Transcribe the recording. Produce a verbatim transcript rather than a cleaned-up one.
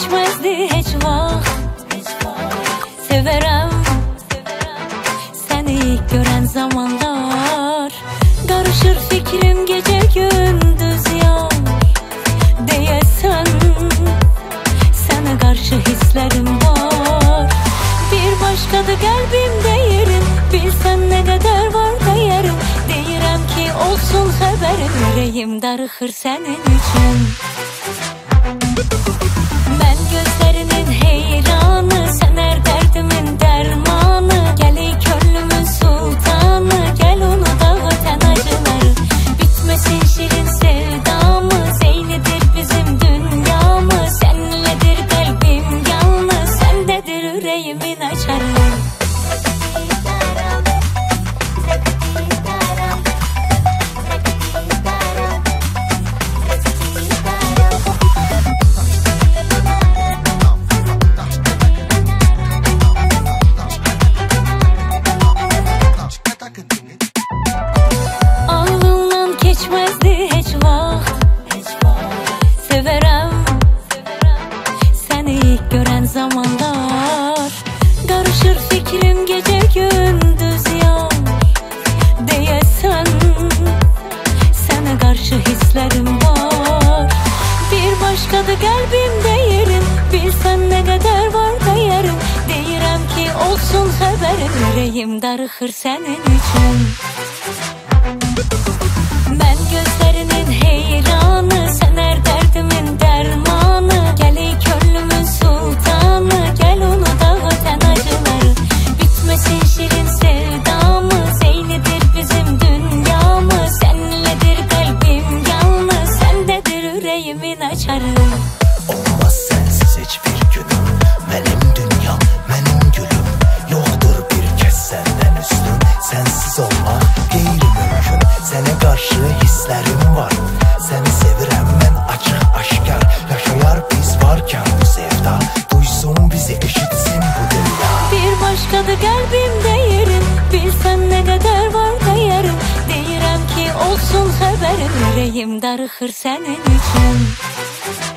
keçməzdi heç vaxt. Severəm səni ilk görən zamanlar. Qarışır fikrim gecə gündüz yar. Deyəsən sənə qarşı hisslərim var. Bir başqadır qəlbimdə yerin, bilsən nə qədər var dəyərim. Deyirəm ki olsun xəbərim, ürəyim darıxır sənin üçün. Mən gözlərinin heyranı, sən hər dərdimin dərmanı. Gəl ey könlümün sultanı, gəl unut ağıtan acıları. Bitməsin şirin sevdamız, eynidir bizim dünyamız. Səninlədir qəlbim yalnız, səndədir ürəyimin açarı. Keçməzdi heç vaxt. Severəm səni ilk görən zamanlar. Qarışır fikrim gecə gündüz yar. Deyəsən sənə qarşı hisslərim var. Bir başqadır qəlbimdə yerin, bilsən nə qədər var dəyərim. Deyirəm ki olsun xəbərim, ürəyim darıxır sənin üçün. Mən gözlərinin heyranı, sən hər dərdimin dərmanı. Gəl ey könlümün sultanı, gəl unut ağıtan acıları. Bitməsin şirin sevdamız, eynidir bizim dünyamız. Səninlədir qəlbim yalnız, səndədir ürəyimin açarı. Olmaz sensiz heç bir günüm, mənim dünyam, mənim gülüm. Yoxdur bir kəs səndən üstün, sənsiz olmaq qeyri-mümkün. Sənə qarşı hisslərim var, səni sevirəm mən açıq aşkar. Yaşayar biz varkən bu sevda, duysun bizi, eşitsin bu dünya. Bir başqadır qəlbimdə yerin, bilsən nə qədər var dəyərim. Deyirəm ki olsun xəbərim, ürəyim darıxır sənin üçün.